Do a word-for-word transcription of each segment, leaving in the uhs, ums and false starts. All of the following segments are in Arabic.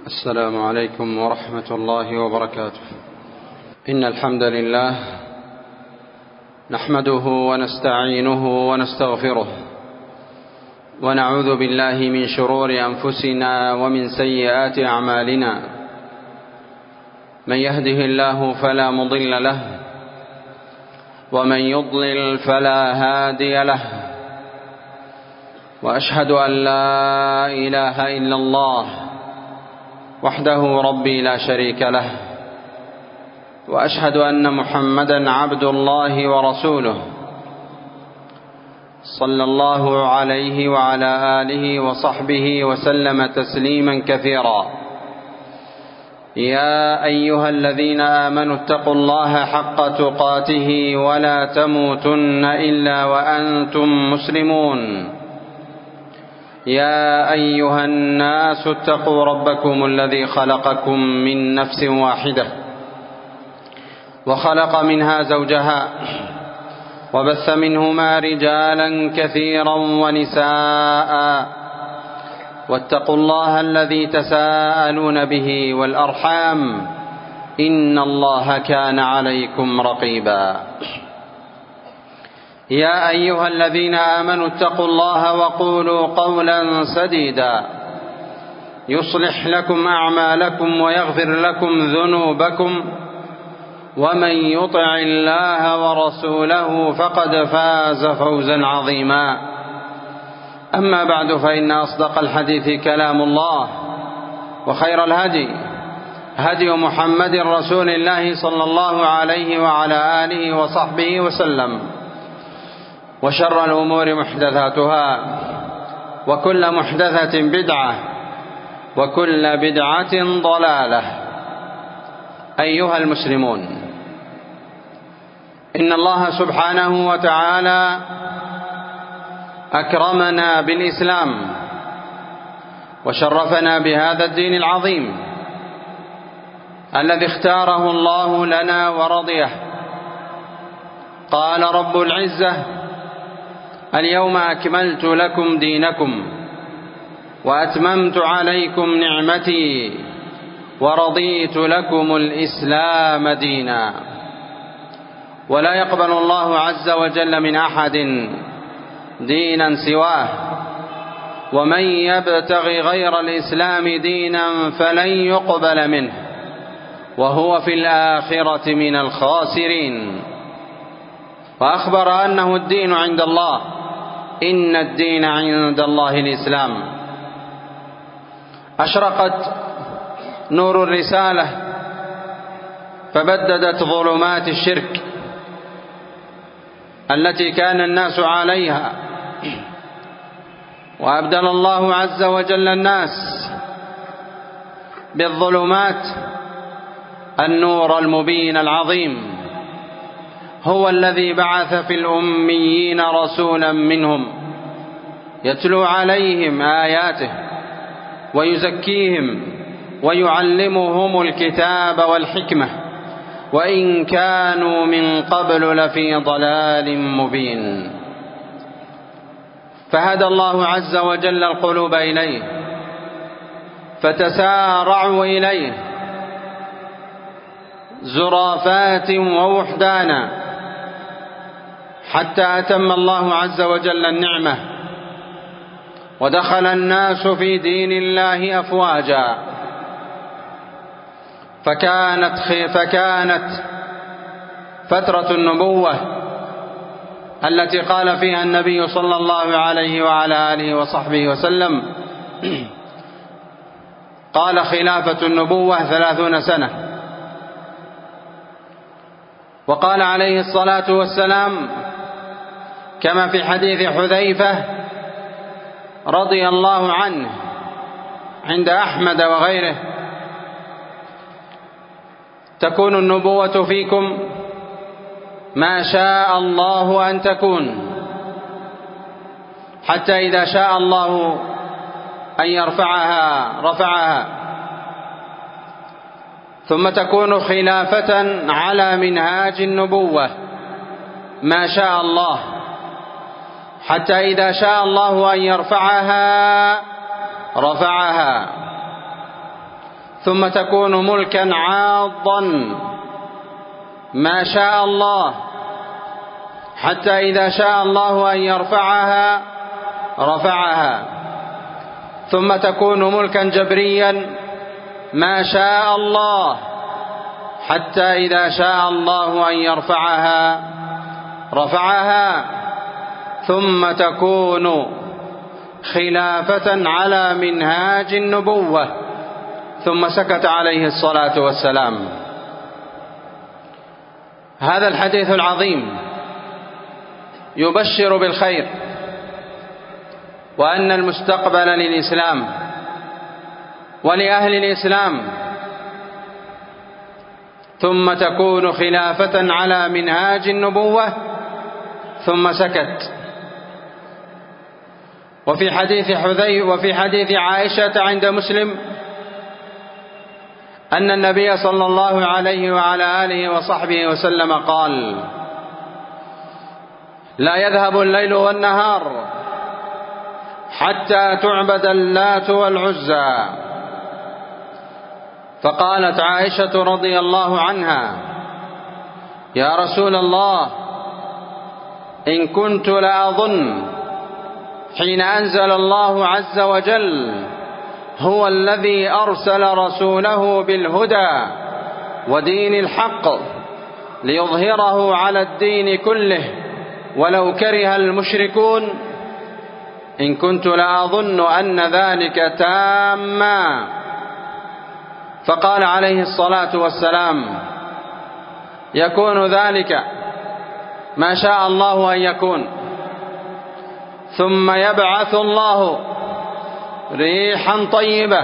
السلام عليكم ورحمة الله وبركاته. إن الحمد لله نحمده ونستعينه ونستغفره، ونعوذ بالله من شرور أنفسنا ومن سيئات أعمالنا. من يهده الله فلا مضل له، ومن يضلل فلا هادي له، وأشهد أن لا إله إلا الله وحده ربي لا شريك له، وأشهد أن محمدا عبد الله ورسوله صلى الله عليه وعلى آله وصحبه وسلم تسليما كثيرا. يا أيها الذين آمنوا اتقوا الله حق تقاته ولا تموتن إلا وأنتم مسلمون. يا أيها الناس اتقوا ربكم الذي خلقكم من نفس واحدة، وخلق منها زوجها، وبث منهما رجالا كثيرا ونساء، واتقوا الله الذي تساءلون به والأرحام، إن الله كان عليكم رقيبا. يا أيها الذين آمنوا اتقوا الله وقولوا قولا سديدا يصلح لكم أعمالكم ويغفر لكم ذنوبكم، ومن يطع الله ورسوله فقد فاز فوزا عظيما. أما بعد، فإن أصدق الحديث كلام الله، وخير الهدي هدي محمد رسول الله صلى الله عليه وعلى آله وصحبه وسلم، وشر الأمور محدثاتها، وكل محدثة بدعة، وكل بدعة ضلالة. أيها المسلمون، إن الله سبحانه وتعالى أكرمنا بالإسلام، وشرفنا بهذا الدين العظيم الذي اختاره الله لنا ورضيه. قال رب العزة: اليوم أكملت لكم دينكم وأتممت عليكم نعمتي ورضيت لكم الإسلام دينا. ولا يقبل الله عز وجل من أحد دينا سواه، ومن يبتغي غير الإسلام دينا فلن يقبل منه وهو في الآخرة من الخاسرين. وأخبر أنه الدين عند الله، إن الدين عند الله الإسلام. أشرقت نور الرسالة فبددت ظلمات الشرك التي كان الناس عليها، وأبدل الله عز وجل الناس بالظلمات النور المبين العظيم. هو الذي بعث في الأميين رسولا منهم يتلو عليهم آياته ويزكيهم ويعلمهم الكتاب والحكمة، وإن كانوا من قبل لفي ضلال مبين. فهدى الله عز وجل القلوب إليه فتسارعوا إليه زرافات ووحدانا، حتى أتم الله عز وجل النعمة ودخل الناس في دين الله أفواجا. فكانت فكانت فترة النبوة التي قال فيها النبي صلى الله عليه وعلى آله وصحبه وسلم، قال: خلافة النبوة ثلاثون سنة. وقال عليه الصلاة والسلام كما في حديث حذيفة رضي الله عنه عند أحمد وغيره: تكون النبوة فيكم ما شاء الله أن تكون، حتى إذا شاء الله أن يرفعها رفعها، ثم تكون خلافة على منهاج النبوة ما شاء الله، حتى إذا شاء الله أن يرفعها رفعها، ثم تكون ملكا عاضا ما شاء الله، حتى إذا شاء الله أن يرفعها رفعها، ثم تكون ملكا جبريا ما شاء الله، حتى إذا شاء الله أن يرفعها رفعها، ثم تكون خلافة على منهاج النبوة. ثم سكت عليه الصلاة والسلام. هذا الحديث العظيم يبشر بالخير، وأن المستقبل للإسلام ولأهل الإسلام، ثم تكون خلافة على منهاج النبوة. ثم سكت. وفي حديث حذيفة وفي حديث عائشة عند مسلم أن النبي صلى الله عليه وعلى آله وصحبه وسلم قال: لا يذهب الليل والنهار حتى تعبد اللات والعزى. فقالت عائشة رضي الله عنها: يا رسول الله، إن كنت لأظن حين أنزل الله عز وجل هو الذي أرسل رسوله بالهدى ودين الحق ليظهره على الدين كله ولو كره المشركون، إن كنت لأظن أن ذلك تاما. فقال عليه الصلاة والسلام: يكون ذلك ما شاء الله أن يكون، ثم يبعث الله ريحا طيبة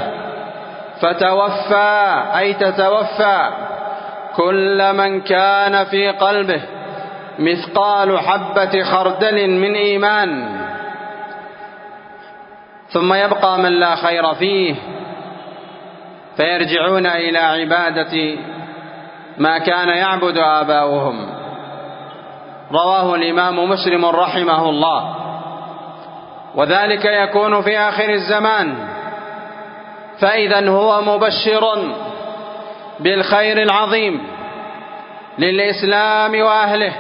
فتوفى أي تتوفى كل من كان في قلبه مثقال حبة خردل من إيمان، ثم يبقى من لا خير فيه فيرجعون إلى عبادة ما كان يعبد آباؤهم. رواه الإمام مسلم رحمه الله. وذلك يكون في آخر الزمان، فإذا هو مبشر بالخير العظيم للإسلام وأهله،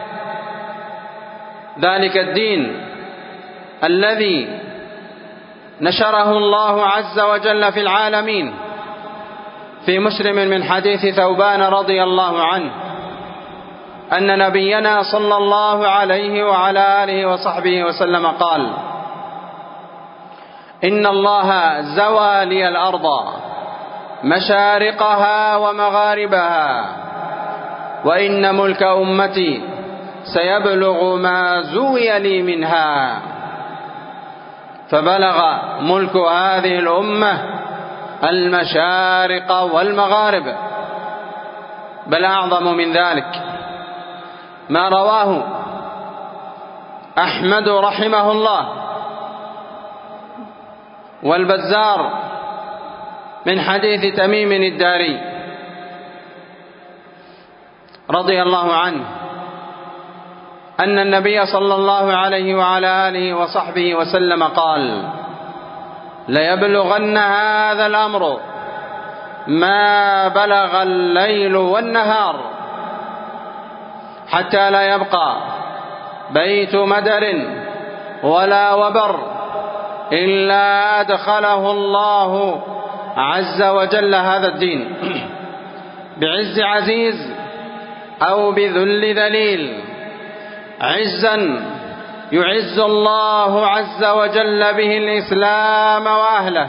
ذلك الدين الذي نشره الله عز وجل في العالمين. في مسلم من حديث ثوبان رضي الله عنه أن نبينا صلى الله عليه وعلى آله وصحبه وسلم قال: إن الله زوى لي الأرض مشارقها ومغاربها، وإن ملك أمتي سيبلغ ما زوي لي منها. فبلغ ملك هذه الأمة المشارق والمغارب. بل أعظم من ذلك ما رواه أحمد رحمه الله والبزار من حديث تميم الداري رضي الله عنه أن النبي صلى الله عليه وعلى آله وصحبه وسلم قال: ليبلغن هذا الأمر ما بلغ الليل والنهار، حتى لا يبقى بيت مدر ولا وبر إلا أدخله الله عز وجل هذا الدين بعز عزيز أو بذل ذليل. عزا يعز الله عز وجل به الإسلام وأهله،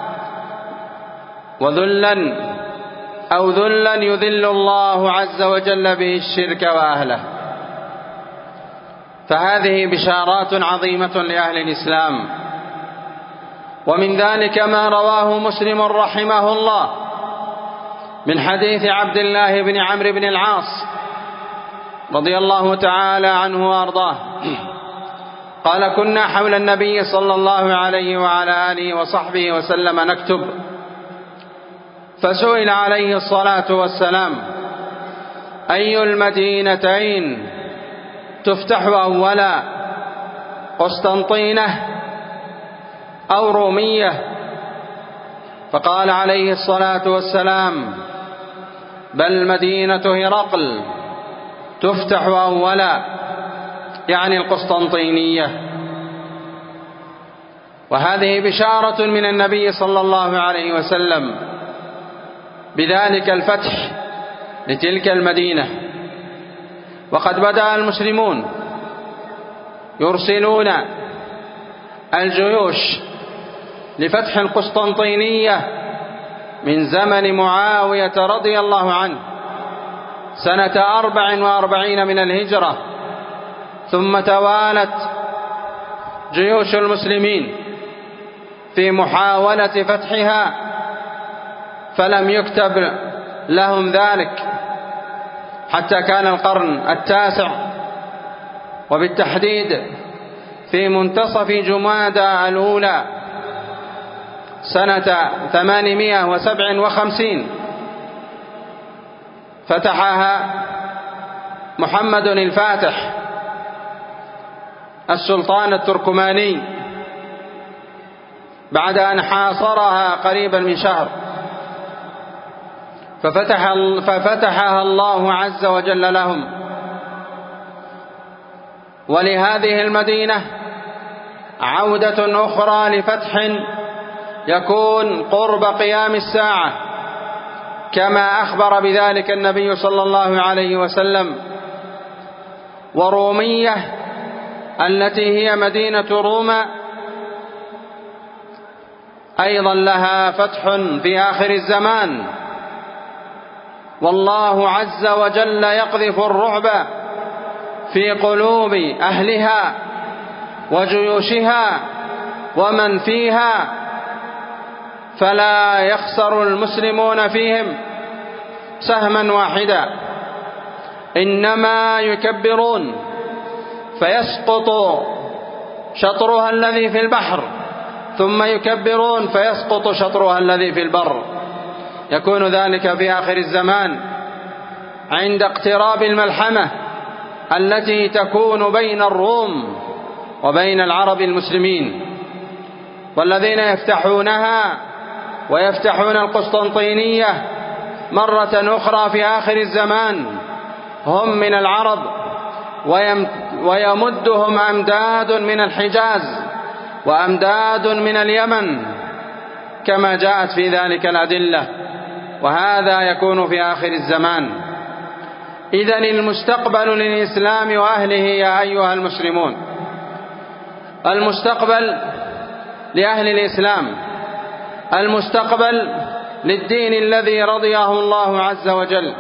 وذلا أو ذلا يذل الله عز وجل به الشرك وأهله. فهذه بشارات عظيمة لأهل الإسلام. ومن ذلك ما رواه مسلم رحمه الله من حديث عبد الله بن عمرو بن العاص رضي الله تعالى عنه وأرضاه قال: كنا حول النبي صلى الله عليه وعلى آله وصحبه وسلم نكتب، فسئل عليه الصلاة والسلام: أي المدينتين تفتح أولا، قسطنطينة أو رومية؟ فقال عليه الصلاة والسلام: بل مدينة هرقل تفتح أولا، يعني القسطنطينية. وهذه بشارة من النبي صلى الله عليه وسلم بذلك الفتح لتلك المدينة. وقد بدأ المسلمون يرسلون الجيوش لفتح القسطنطينية من زمن معاوية رضي الله عنه سنة أربع وأربعين من الهجرة، ثم توالت جيوش المسلمين في محاولة فتحها فلم يكتب لهم ذلك حتى كان القرن التاسع، وبالتحديد في منتصف جمادى الأولى سنة ثمانمائة وسبع وخمسين فتحها محمد الفاتح السلطان التركماني بعد أن حاصرها قريبا من شهر، ففتح ففتحها الله عز وجل لهم. ولهذه المدينة عودة أخرى لفتح يكون قرب قيام الساعة، كما أخبر بذلك النبي صلى الله عليه وسلم. ورومية التي هي مدينة روما أيضا لها فتح في آخر الزمان، والله عز وجل يقذف الرعب في قلوب أهلها وجيوشها ومن فيها، فلا يخسر المسلمون فيهم سهما واحدا، إنما يكبرون فيسقط شطرها الذي في البحر، ثم يكبرون فيسقط شطرها الذي في البر. يكون ذلك في آخر الزمان عند اقتراب الملحمة التي تكون بين الروم وبين العرب المسلمين، والذين يفتحونها ويفتحون القسطنطينية مرة أخرى في آخر الزمان هم من العرب، ويمدهم أمداد من الحجاز وأمداد من اليمن كما جاءت في ذلك الأدلة، وهذا يكون في آخر الزمان. إذن المستقبل للإسلام وأهله يا أيها المسلمون، المستقبل لأهل الإسلام، المستقبل للدين الذي رضيه الله عز وجل.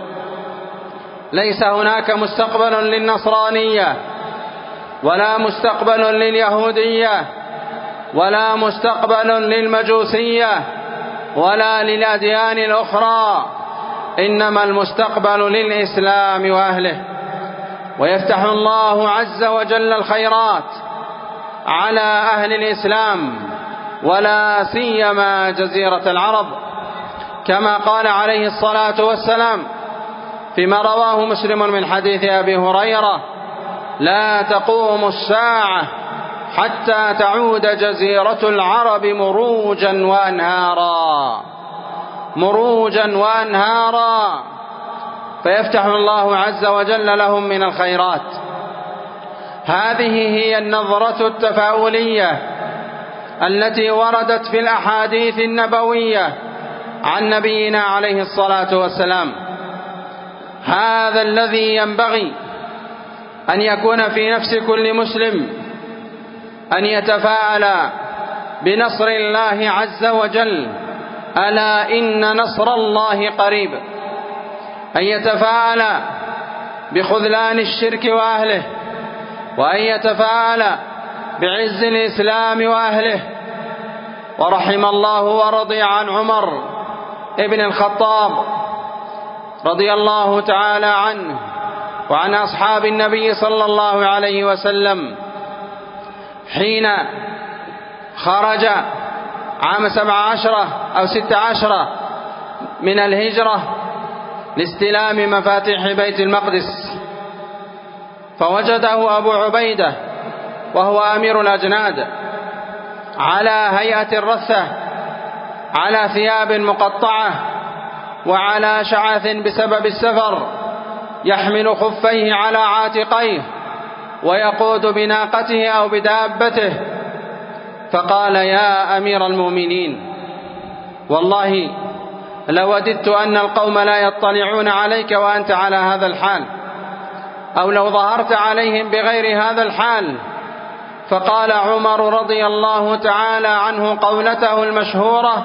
ليس هناك مستقبل للنصرانية، ولا مستقبل لليهودية، ولا مستقبل للمجوسية، ولا للأديان الأخرى، إنما المستقبل للإسلام وأهله. ويفتح الله عز وجل الخيرات على أهل الإسلام، ولا سيما جزيرة العرب، كما قال عليه الصلاة والسلام فيما رواه مسلم من حديث أبي هريرة: لا تقوم الساعة حتى تعود جزيرة العرب مروجا وأنهارا، مروجا وأنهارا، فيفتح الله عز وجل لهم من الخيرات. هذه هي النظرة التفاؤلية التي وردت في الأحاديث النبوية عن نبينا عليه الصلاة والسلام. هذا الذي ينبغي أن يكون في نفس كل مسلم، أن يتفاءل بنصر الله عز وجل، ألا إن نصر الله قريب، أن يتفاءل بخذلان الشرك وأهله، وأن يتفاءل بعز الإسلام وأهله. ورحم الله ورضي عن عمر ابن الخطاب رضي الله تعالى عنه وعن أصحاب النبي صلى الله عليه وسلم حين خرج عام سبع عشرة أو ست عشرة من الهجرة لاستلام مفاتيح بيت المقدس، فوجده أبو عبيدة وهو أمير الأجناد على هيئة الرثة على ثياب مقطعة وعلى شعث بسبب السفر، يحمل خفيه على عاتقيه ويقود بناقته أو بدابته، فقال: يا أمير المؤمنين، والله لوددت أن القوم لا يطلعون عليك وأنت على هذا الحال، أو لو ظهرت عليهم بغير هذا الحال. فقال عمر رضي الله تعالى عنه قولته المشهورة: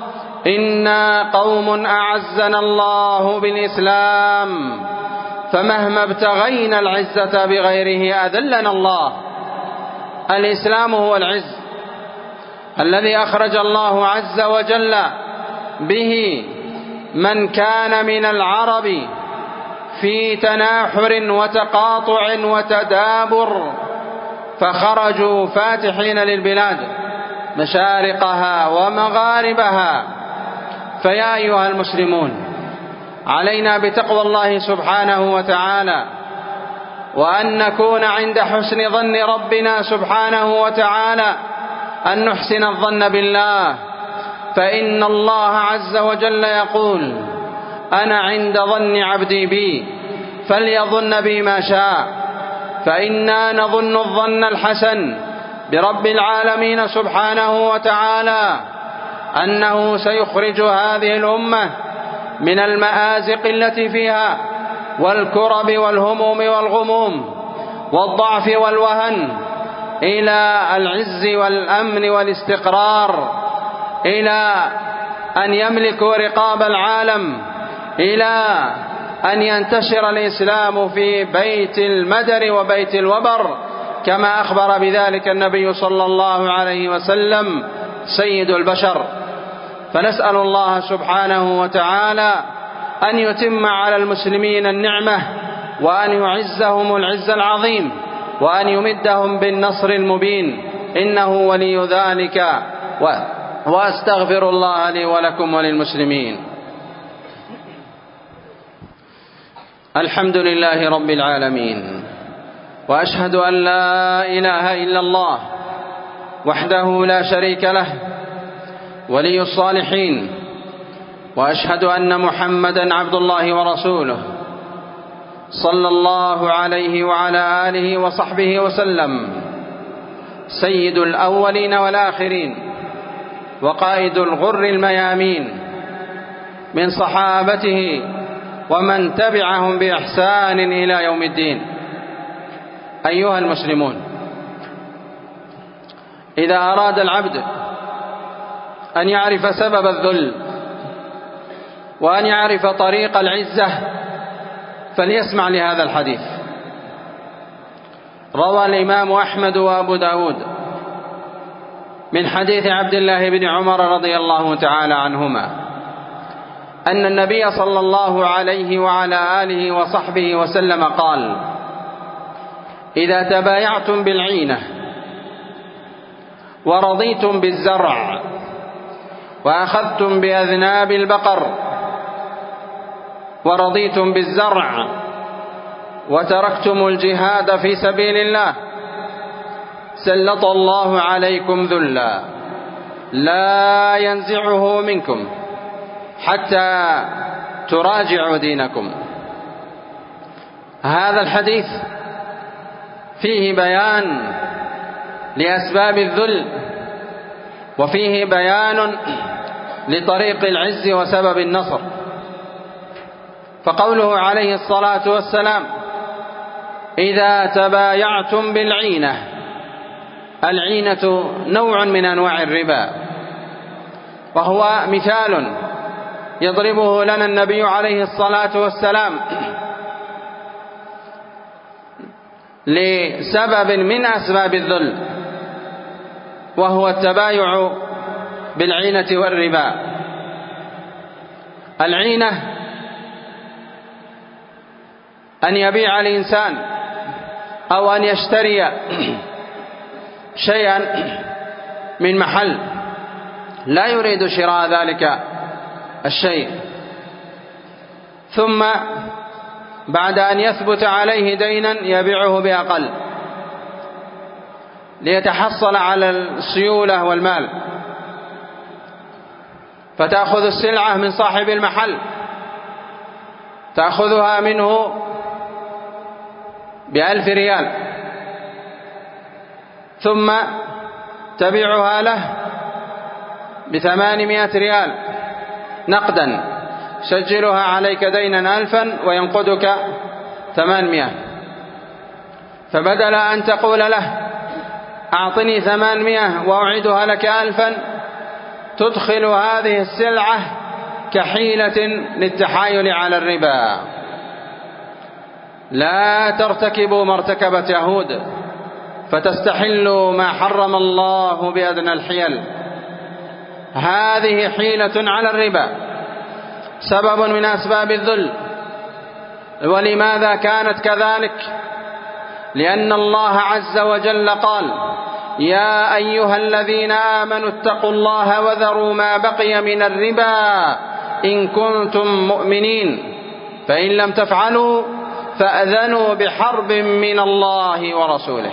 إنا قوم أعزنا الله بالإسلام، فمهما ابتغينا العزة بغيره أذلنا الله. الإسلام هو العز الذي أخرج الله عز وجل به من كان من العرب في تناحر وتقاطع وتدابر، فخرجوا فاتحين للبلاد مشارقها ومغاربها. فيا أيها المسلمون، علينا بتقوى الله سبحانه وتعالى، وأن نكون عند حسن ظن ربنا سبحانه وتعالى، أن نحسن الظن بالله، فإن الله عز وجل يقول: أنا عند ظن عبدي بي فليظن بي ما شاء. فإنا نظن الظن الحسن برب العالمين سبحانه وتعالى أنه سيخرج هذه الأمة من المآزق التي فيها، والكرب والهموم والغموم والضعف والوهن، إلى العز والأمن والاستقرار، إلى أن يملكوا رقاب العالم، إلى أن ينتشر الإسلام في بيت المدر وبيت الوبر، كما أخبر بذلك النبي صلى الله عليه وسلم سيد البشر. فنسأل الله سبحانه وتعالى أن يتم على المسلمين النعمة، وأن يعزهم العز العظيم، وأن يمدهم بالنصر المبين، إنه ولي ذلك، وأستغفر الله لي ولكم وللمسلمين. الحمد لله رب العالمين، وأشهد أن لا إله إلا الله وحده لا شريك له ولي الصالحين، وأشهد أن محمدا عبد الله ورسوله، صلى الله عليه وعلى آله وصحبه وسلم، سيد الأولين والآخرين، وقائد الغر الميامين من صحابته ومن تبعهم بإحسان إلى يوم الدين. أيها المسلمون، إذا أراد العبد أن يعرف سبب الذل وأن يعرف طريق العزة فليسمع لهذا الحديث. روى الإمام أحمد وأبو داود من حديث عبد الله بن عمر رضي الله تعالى عنهما أن النبي صلى الله عليه وعلى آله وصحبه وسلم قال: إذا تبايعتم بالعينة ورضيتم بالزرع وأخذتم بأذناب البقر ورضيتم بالزرع وتركتم الجهاد في سبيل الله سلط الله عليكم ذلا لا ينزعه منكم حتى تراجعوا دينكم. هذا الحديث فيه بيان لأسباب الذل، وفيه بيان لطريق العز وسبب النصر. فقوله عليه الصلاة والسلام: إذا تبايعتم بالعينة، العينة نوع من أنواع الربا، وهو مثال يضربه لنا النبي عليه الصلاة والسلام لسبب من أسباب الذل، وهو التبايع بالعينة والربا. العينة أن يبيع الإنسان أو أن يشتري شيئا من محل لا يريد شراء ذلك الشيء، ثم بعد أن يثبت عليه دينا يبيعه بأقل ليتحصل على السيولة والمال. فتأخذ السلعة من صاحب المحل، تأخذها منه بألف ريال ثم تبيعها له بثمانمائة ريال نقدا، سجلها عليك دينا ألفا وينقدك ثمانمائة، فبدل أن تقول له أعطني ثمانمائة وأعيدها لك ألفا، تدخل هذه السلعة كحيلة للتحايل على الربا. لا ترتكبوا ما ارتكبت يهود فتستحلوا ما حرم الله بأدنى الحيل. هذه حيلة على الربا، سبب من أسباب الذل. ولماذا كانت كذلك؟ لأن الله عز وجل قال: يا أيها الذين آمنوا اتقوا الله وذروا ما بقي من الربا إن كنتم مؤمنين، فإن لم تفعلوا فأذنوا بحرب من الله ورسوله.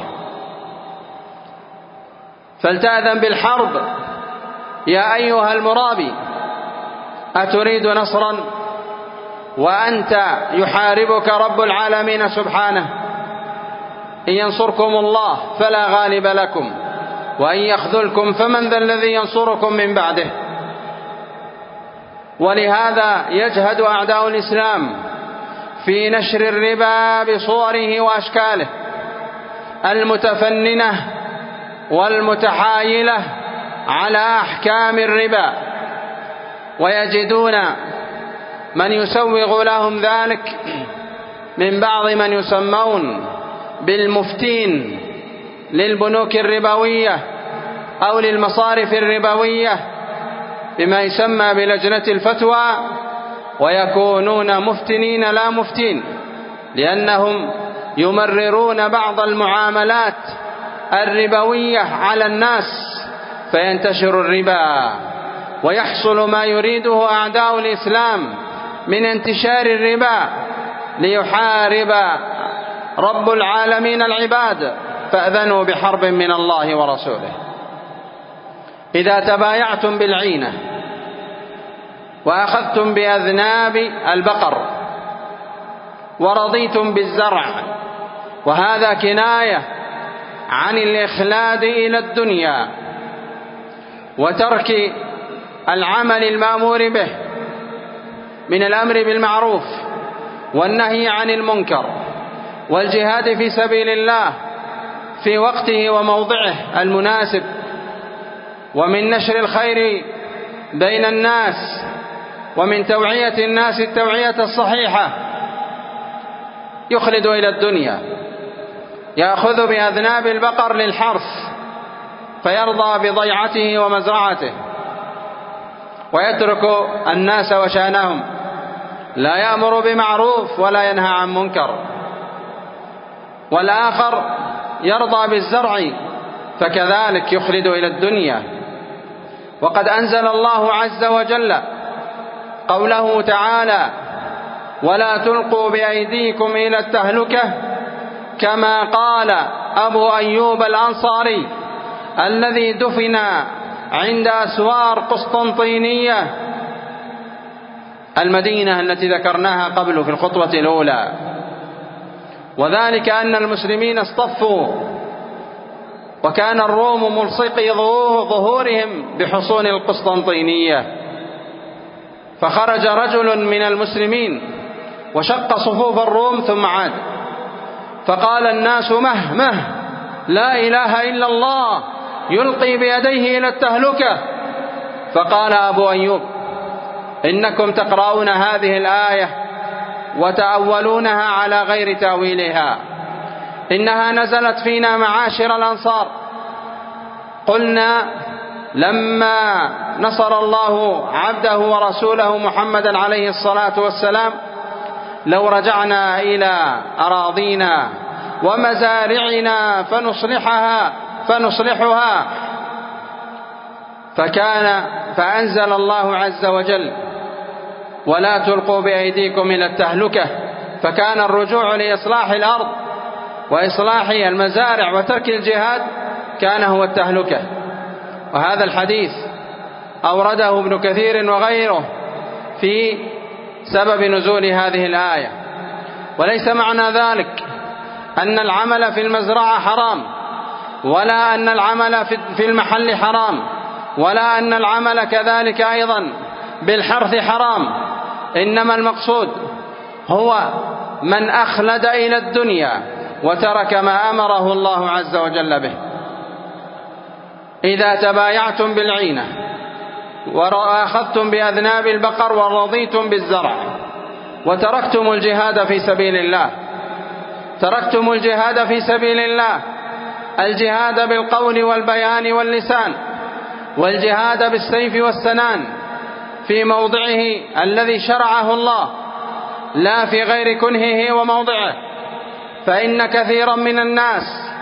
فلتأذن بالحرب يا أيها المرابي، أتريد نصرا وأنت يحاربك رب العالمين سبحانه؟ إن ينصركم الله فلا غالب لكم وإن يخذلكم فمن ذا الذي ينصركم من بعده. ولهذا يجهد أعداء الإسلام في نشر الربا بصوره وأشكاله المتفننة والمتحايلة على أحكام الربا، ويجدون من يسوغ لهم ذلك من بعض من يسمون بالمفتين للبنوك الربوية أو للمصارف الربوية بما يسمى بلجنة الفتوى، ويكونون مفتنين لا مفتين، لأنهم يمررون بعض المعاملات الربوية على الناس فينتشر الربا ويحصل ما يريده أعداء الإسلام من انتشار الربا ليحارب رب العالمين العباد. فأذنوا بحرب من الله ورسوله. إذا تبايعتم بالعينة وأخذتم بأذناب البقر ورضيتم بالزرع، وهذا كناية عن الإخلاد إلى الدنيا وترك العمل المأمور به من الأمر بالمعروف والنهي عن المنكر والجهاد في سبيل الله في وقته وموضعه المناسب، ومن نشر الخير بين الناس، ومن توعية الناس التوعية الصحيحة، يخلد إلى الدنيا، يأخذ بأذناب البقر للحرث فيرضى بضيعته ومزرعته ويترك الناس وشانهم، لا يأمر بمعروف ولا ينهى عن منكر. والآخر يرضى بالزرع فكذلك يخلد إلى الدنيا. وقد أنزل الله عز وجل قوله تعالى: ولا تلقوا بأيديكم إلى التهلكة، كما قال أبو أيوب الأنصاري الذي دفن عند أسوار قسطنطينية المدينة التي ذكرناها قبل في الخطوة الأولى، وذلك أن المسلمين اصطفوا وكان الروم ملصقي ظهورهم بحصون القسطنطينية، فخرج رجل من المسلمين وشق صفوف الروم ثم عاد، فقال الناس: مه مه لا إله إلا الله يلقي بيديه إلى التهلكة. فقال أبو أيوب: إنكم تقرؤون هذه الآية وتأولونها على غير تأويلها، إنها نزلت فينا معاشر الأنصار. قلنا: لما نصر الله عبده ورسوله محمدا عليه الصلاة والسلام لو رجعنا إلى أراضينا ومزارعنا فنصلحها فنصلحها فكان فأنزل الله عز وجل: ولا تلقوا بأيديكم إلى التهلكة، فكان الرجوع لإصلاح الأرض وإصلاح المزارع وترك الجهاد كان هو التهلكة. وهذا الحديث أورده ابن كثير وغيره في سبب نزول هذه الآية. وليس معنى ذلك أن العمل في المزرعة حرام، ولا أن العمل في المحل حرام، ولا أن العمل كذلك أيضا بالحرث حرام. إنما المقصود هو من أخلد إلى الدنيا وترك ما أمره الله عز وجل به. إذا تبايعتم بالعينة وأخذتم بأذناب البقر ورضيتم بالزرع وتركتم الجهاد في سبيل الله، تركتم الجهاد في سبيل الله، الجهاد بالقول والبيان واللسان، والجهاد بالسيف والسنان في موضعه الذي شرعه الله، لا في غير كنهه وموضعه. فإن كثيرا من الناس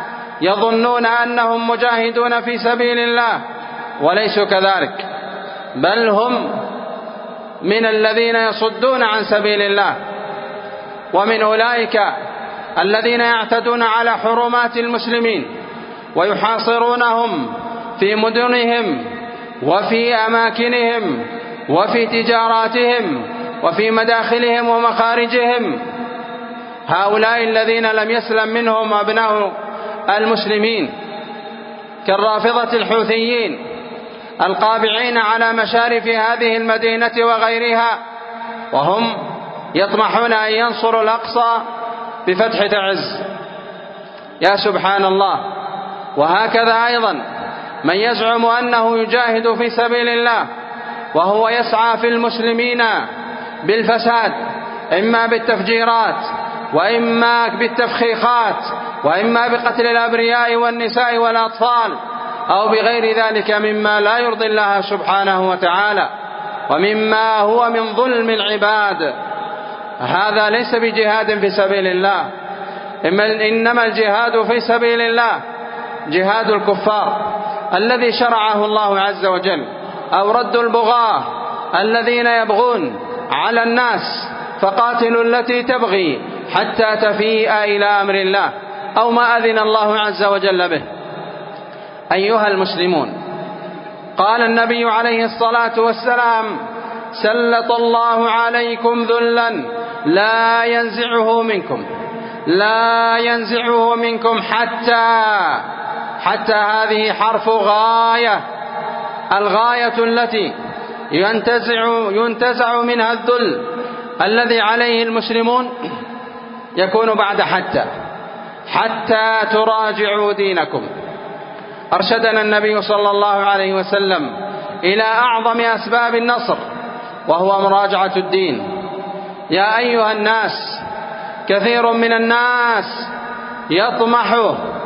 يظنون أنهم مجاهدون في سبيل الله وليسوا كذلك، بل هم من الذين يصدون عن سبيل الله، ومن أولئك الذين يعتدون على حرمات المسلمين ويحاصرونهم في مدنهم وفي أماكنهم وفي تجاراتهم وفي مداخلهم ومخارجهم. هؤلاء الذين لم يسلم منهم أبناء المسلمين كالرافضة الحوثيين القابعين على مشارف هذه المدينة وغيرها، وهم يطمحون أن ينصروا الأقصى بفتح تعز. يا سبحان الله. وهكذا أيضا من يزعم أنه يجاهد في سبيل الله وهو يسعى في المسلمين بالفساد، إما بالتفجيرات وإما بالتفخيخات وإما بقتل الأبرياء والنساء والأطفال أو بغير ذلك مما لا يرضي الله سبحانه وتعالى ومما هو من ظلم العباد، هذا ليس بجهاد في سبيل الله. إنما الجهاد في سبيل الله جهاد الكفار الذي شرعه الله عز وجل، أو رد البغاة الذين يبغون على الناس، فقاتلوا التي تبغي حتى تفيء إلى أمر الله أو ما أذن الله عز وجل به. أيها المسلمون، قال النبي عليه الصلاة والسلام: سلط الله عليكم ذلا لا ينزعه منكم، لا ينزعه منكم حتى حتى هذه حرف غاية، الغاية التي ينتزع ينتزع منها الذل الذي عليه المسلمون يكون بعد حتى حتى تراجعوا دينكم. أرشدنا النبي صلى الله عليه وسلم إلى أعظم أسباب النصر، وهو مراجعة الدين. يا أيها الناس، كثير من الناس يطمح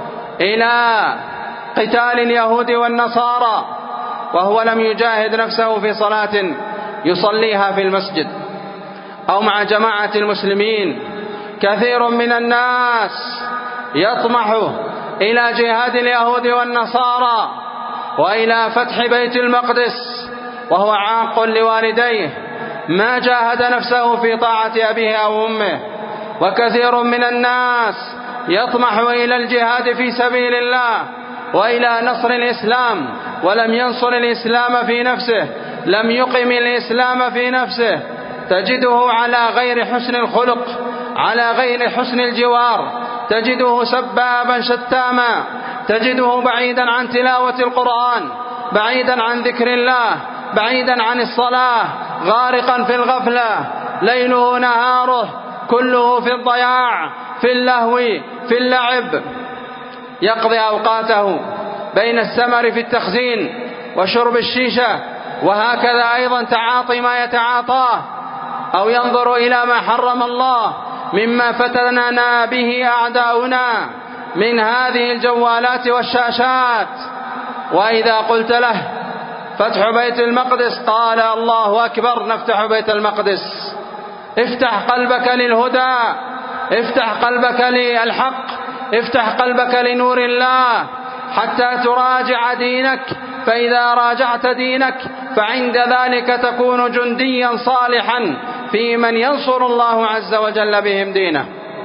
إلى قتال اليهود والنصارى وهو لم يجاهد نفسه في صلاة يصليها في المسجد أو مع جماعة المسلمين. كثير من الناس يطمح إلى جهاد اليهود والنصارى وإلى فتح بيت المقدس وهو عاق لوالديه، ما جاهد نفسه في طاعة أبيه أو أمه. وكثير من الناس يطمح إلى الجهاد في سبيل الله وإلى نصر الإسلام ولم ينصر الإسلام في نفسه، لم يقم الإسلام في نفسه، تجده على غير حسن الخلق، على غير حسن الجوار، تجده سبابا شتاما، تجده بعيدا عن تلاوة القرآن، بعيدا عن ذكر الله، بعيدا عن الصلاة، غارقا في الغفلة، ليله نهاره كله في الضياع، في اللهو، في اللعب، يقضي أوقاته بين السمر في التخزين وشرب الشيشة، وهكذا أيضا تعاطي ما يتعاطاه، أو ينظر إلى ما حرم الله مما فتننا به أعداؤنا من هذه الجوالات والشاشات. وإذا قلت له فتح بيت المقدس قال: الله أكبر، نفتح بيت المقدس. افتح قلبك للهدى، افتح قلبك للحق، افتح قلبك لنور الله حتى تراجع دينك، فإذا راجعت دينك فعند ذلك تكون جنديا صالحا في من ينصر الله عز وجل بهم دينه.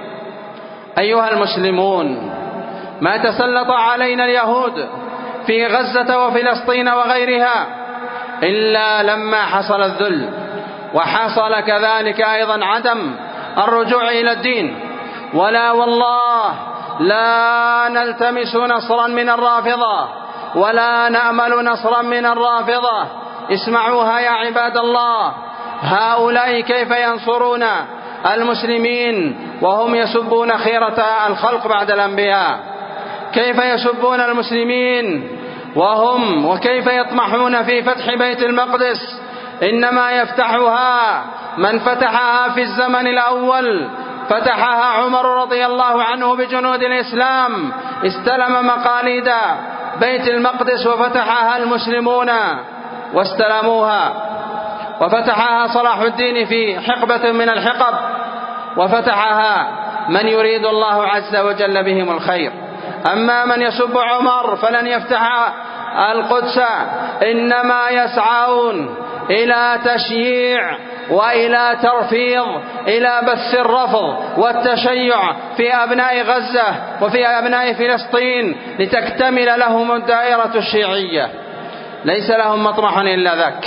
أيها المسلمون، ما تسلط علينا اليهود في غزة وفلسطين وغيرها إلا لما حصل الذل، وحصل كذلك أيضا عدم الرجوع إلى الدين. ولا والله لا نلتمس نصرا من الرافضة ولا نأمل نصرا من الرافضة. اسمعوها يا عباد الله، هؤلاء كيف ينصرون المسلمين وهم يسبون خيرة الخلق بعد الأنبياء؟ كيف يسبون المسلمين وهم وكيف يطمحون في فتح بيت المقدس؟ إنما يفتحها من فتحها في الزمن الأول، فتحها عمر رضي الله عنه بجنود الإسلام، استلم مقاليد بيت المقدس وفتحها المسلمون واستلموها، وفتحها صلاح الدين في حقبة من الحقب، وفتحها من يريد الله عز وجل بهم الخير. أما من يسب عمر فلن يفتح القدس، إنما يسعون إلى تشييع وإلى ترفيض، إلى بث الرفض والتشيع في أبناء غزة وفي أبناء فلسطين لتكتمل لهم الدائرة الشيعية. ليس لهم مطمح إلا ذاك.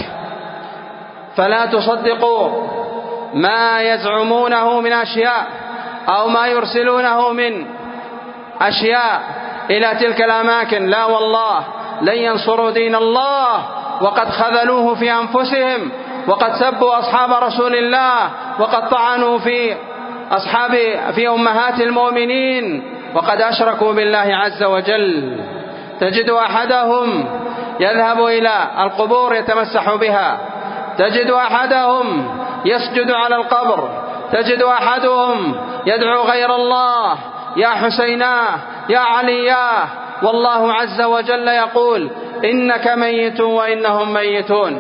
فلا تصدقوا ما يزعمونه من أشياء أو ما يرسلونه من أشياء إلى تلك الأماكن. لا والله لن ينصروا دين الله، وقد خذلوه في أنفسهم، وقد سبوا أصحاب رسول الله، وقد طعنوا في أصحاب في أمهات المؤمنين، وقد أشركوا بالله عز وجل. تجد أحدهم يذهب إلى القبور يتمسح بها، تجد أحدهم يسجد على القبر، تجد أحدهم يدعو غير الله، يا حسيناه يا علياه، والله عز وجل يقول إنك ميت وإنهم ميتون.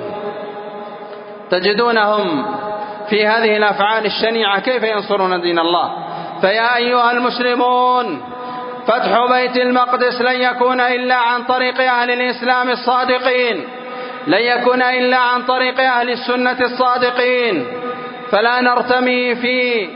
تجدونهم في هذه الأفعال الشنيعة كيف ينصرون دين الله. فيا أيها المسلمون، فتح بيت المقدس لن يكون إلا عن طريق أهل الإسلام الصادقين، لن يكون إلا عن طريق أهل السنة الصادقين. فلا نرتمي في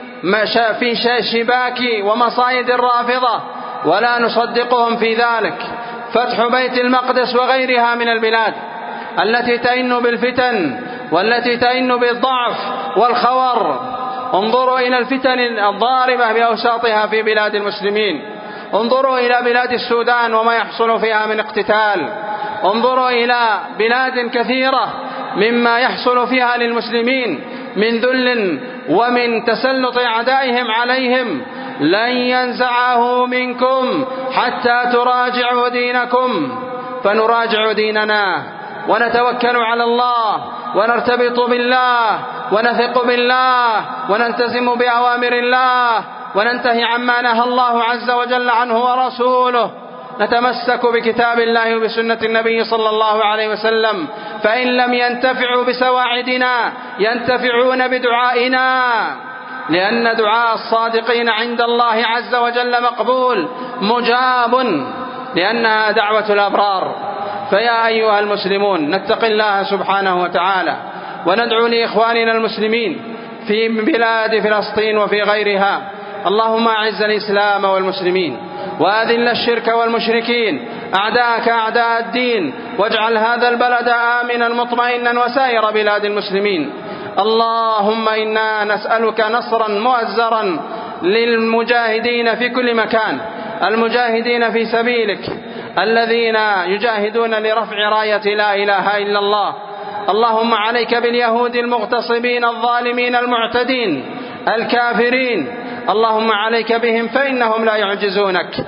في شباك ومصايد الرافضة ولا نصدقهم في ذلك. فتح بيت المقدس وغيرها من البلاد التي تئن بالفتن والتي تئن بالضعف والخور. انظروا إلى الفتن الضاربة بأوساطها في بلاد المسلمين، انظروا إلى بلاد السودان وما يحصل فيها من اقتتال، انظروا إلى بلاد كثيرة مما يحصل فيها للمسلمين من ذل ومن تسلط أعدائهم عليهم. لن ينزعه منكم حتى تراجعوا دينكم. فنراجع ديننا ونتوكل على الله ونرتبط بالله ونثق بالله ونلتزم بأوامر الله وننتهي عما نهى الله عز وجل عنه ورسوله. نتمسك بكتاب الله وبسنة النبي صلى الله عليه وسلم، فإن لم ينتفعوا بسواعدنا ينتفعون بدعائنا، لأن دعاء الصادقين عند الله عز وجل مقبول مجاب، لأنها دعوة الأبرار. فيا أيها المسلمون، نتق الله سبحانه وتعالى وندعو لإخواننا المسلمين في بلاد فلسطين وفي غيرها. اللهم أعز الإسلام والمسلمين وأذل الشرك والمشركين، أعداءك أعداء الدين، واجعل هذا البلد آمنا مطمئنا وسائر بلاد المسلمين. اللهم إنا نسألك نصرا مؤزرا للمجاهدين في كل مكان، المجاهدين في سبيلك الذين يجاهدون لرفع راية لا إله إلا الله. اللهم عليك باليهود المغتصبين الظالمين المعتدين الكافرين، اللهم عليك بهم فإنهم لا يعجزونك.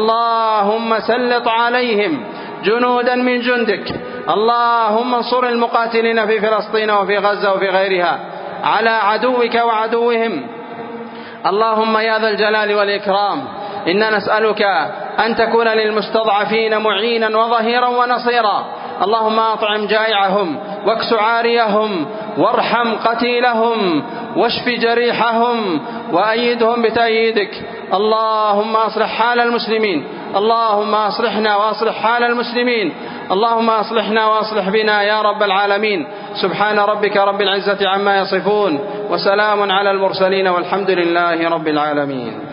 اللهم سلط عليهم جنودا من جندك. اللهم انصر المقاتلين في فلسطين وفي غزة وفي غيرها على عدوك وعدوهم. اللهم يا ذا الجلال والإكرام، إنا نسألك أن تكون للمستضعفين معينا وظهيرا ونصيرا. اللهم أطعم جائعهم واكس عاريهم وارحم قتيلهم واشف جريحهم وأيدهم بتأييدك. اللهم أصلح حال المسلمين، اللهم أصلحنا وأصلح حال المسلمين، اللهم أصلحنا وأصلح بنا يا رب العالمين. سبحان ربك رب العزة عما يصفون، وسلام على المرسلين، والحمد لله رب العالمين.